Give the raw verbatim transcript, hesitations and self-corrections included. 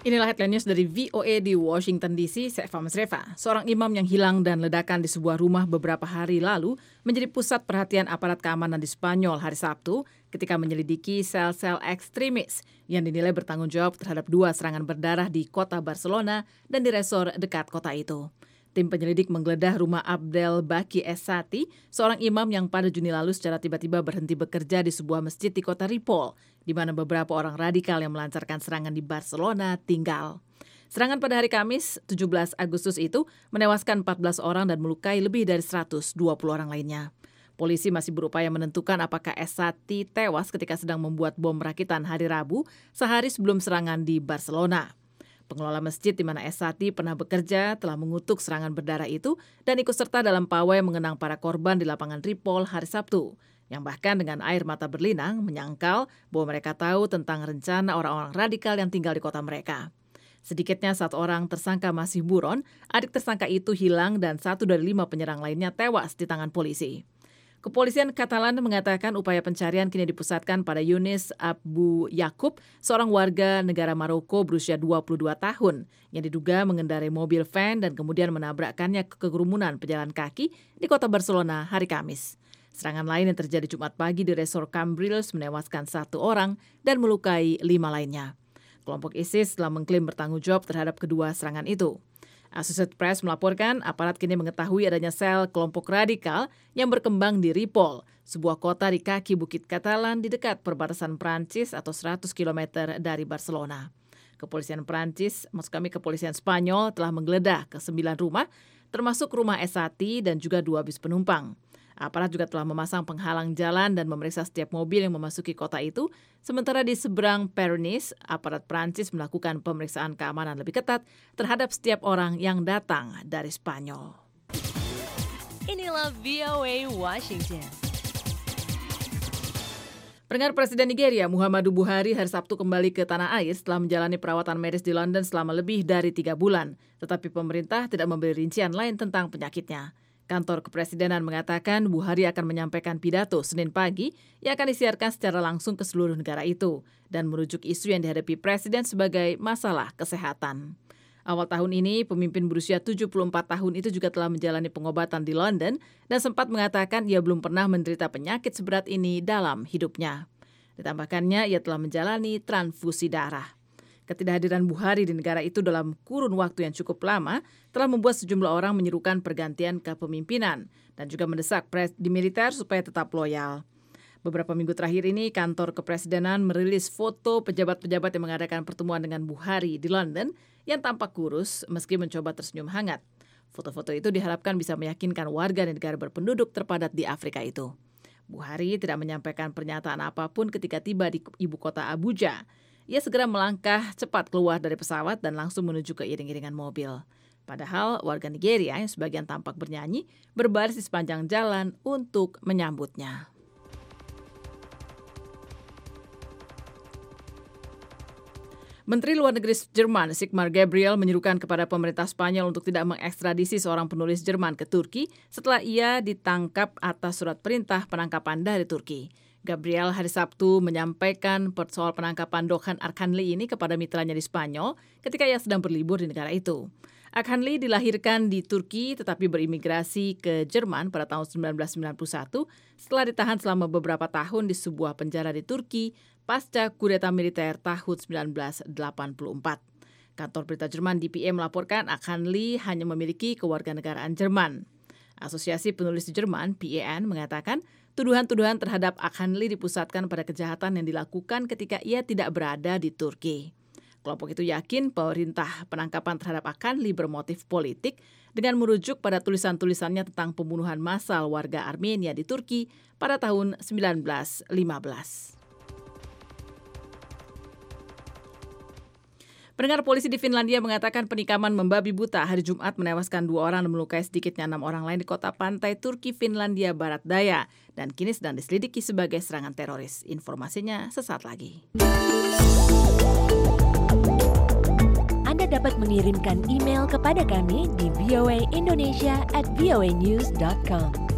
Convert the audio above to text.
Inilah headline news dari V O A di Washington D C, saya Eva Masreva. Seorang imam yang hilang dan ledakan di sebuah rumah beberapa hari lalu menjadi pusat perhatian aparat keamanan di Spanyol hari Sabtu ketika menyelidiki sel-sel ekstremis yang dinilai bertanggung jawab terhadap dua serangan berdarah di kota Barcelona dan di resor dekat kota itu. Tim penyelidik menggeledah rumah Abdel Baki Esati, seorang imam yang pada Juni lalu secara tiba-tiba berhenti bekerja di sebuah masjid di kota Ripoll, di mana beberapa orang radikal yang melancarkan serangan di Barcelona tinggal. Serangan pada hari Kamis, tujuh belas Agustus itu menewaskan empat belas orang dan melukai lebih dari seratus dua puluh orang lainnya. Polisi masih berupaya menentukan apakah Esati tewas ketika sedang membuat bom rakitan hari Rabu, sehari sebelum serangan di Barcelona. Pengelola masjid di mana Esati pernah bekerja telah mengutuk serangan berdarah itu dan ikut serta dalam pawai mengenang para korban di lapangan Ripoll hari Sabtu, yang bahkan dengan air mata berlinang menyangkal bahwa mereka tahu tentang rencana orang-orang radikal yang tinggal di kota mereka. Sedikitnya satu orang tersangka masih buron, adik tersangka itu hilang dan satu dari lima penyerang lainnya tewas di tangan polisi. Kepolisian Katalan mengatakan upaya pencarian kini dipusatkan pada Yunis Abu Yakub, seorang warga negara Maroko berusia dua puluh dua tahun, yang diduga mengendarai mobil van dan kemudian menabrakkannya ke kerumunan pejalan kaki di kota Barcelona hari Kamis. Serangan lain yang terjadi Jumat pagi di resor Cambrils menewaskan satu orang dan melukai lima lainnya. Kelompok ISIS telah mengklaim bertanggung jawab terhadap kedua serangan itu. Associated Press melaporkan aparat kini mengetahui adanya sel kelompok radikal yang berkembang di Ripoll, sebuah kota di kaki Bukit Katalan di dekat perbatasan Prancis atau seratus kilometer dari Barcelona. Kepolisian Prancis, maksud kami kepolisian Spanyol, telah menggeledah ke sembilan rumah, termasuk rumah Esati dan juga dua bis penumpang. Aparat juga telah memasang penghalang jalan dan memeriksa setiap mobil yang memasuki kota itu. Sementara di seberang Pyrenees, aparat Prancis melakukan pemeriksaan keamanan lebih ketat terhadap setiap orang yang datang dari Spanyol. Inilah V O A Washington. Pendengar, Presiden Nigeria Muhammadu Buhari hari Sabtu kembali ke tanah air setelah menjalani perawatan medis di London selama lebih dari tiga bulan. Tetapi pemerintah tidak memberi rincian lain tentang penyakitnya. Kantor Kepresidenan mengatakan Buhari akan menyampaikan pidato Senin pagi yang akan disiarkan secara langsung ke seluruh negara itu dan merujuk isu yang dihadapi Presiden sebagai masalah kesehatan. Awal tahun ini, pemimpin berusia tujuh puluh empat tahun itu juga telah menjalani pengobatan di London dan sempat mengatakan ia belum pernah menderita penyakit seberat ini dalam hidupnya. Ditambahkannya, ia telah menjalani transfusi darah. Ketidakhadiran Buhari di negara itu dalam kurun waktu yang cukup lama telah membuat sejumlah orang menyerukan pergantian kepemimpinan dan juga mendesak pres di militer supaya tetap loyal. Beberapa minggu terakhir ini, kantor Kepresidenan merilis foto pejabat-pejabat yang mengadakan pertemuan dengan Buhari di London yang tampak kurus meski mencoba tersenyum hangat. Foto-foto itu diharapkan bisa meyakinkan warga negara berpenduduk terpadat di Afrika itu. Buhari tidak menyampaikan pernyataan apapun ketika tiba di ibu kota Abuja. Ia segera melangkah cepat keluar dari pesawat dan langsung menuju ke iring-iringan mobil. Padahal warga Nigeria yang sebagian tampak bernyanyi berbaris di sepanjang jalan untuk menyambutnya. Menteri Luar Negeri Jerman Sigmar Gabriel menyerukan kepada pemerintah Spanyol untuk tidak mengekstradisi seorang penulis Jerman ke Turki setelah ia ditangkap atas surat perintah penangkapan dari Turki. Gabriel hari Sabtu menyampaikan soal penangkapan Dokhan Arkhanli ini kepada mitranya di Spanyol ketika ia sedang berlibur di negara itu. Arkhanli dilahirkan di Turki tetapi berimigrasi ke Jerman pada tahun sembilan belas sembilan puluh satu setelah ditahan selama beberapa tahun di sebuah penjara di Turki pasca kudeta militer tahun sembilan belas delapan puluh empat. Kantor berita Jerman D P A melaporkan Arkhanli hanya memiliki kewarganegaraan Jerman. Asosiasi Penulis di Jerman, P A N, mengatakan tuduhan-tuduhan terhadap Arkhanli dipusatkan pada kejahatan yang dilakukan ketika ia tidak berada di Turki. Kelompok itu yakin perintah penangkapan terhadap Arkhanli bermotif politik dengan merujuk pada tulisan-tulisannya tentang pembunuhan massal warga Armenia di Turki pada tahun sembilan belas lima belas. Pendengar, polisi di Finlandia mengatakan penikaman membabi buta hari Jumat menewaskan dua orang dan melukai sedikitnya enam orang lain di kota pantai Turki Finlandia Barat Daya dan kini sedang diselidiki sebagai serangan teroris. Informasinya sesaat lagi. Anda dapat mengirimkan email kepada kami di voa indonesia at voanews dot com.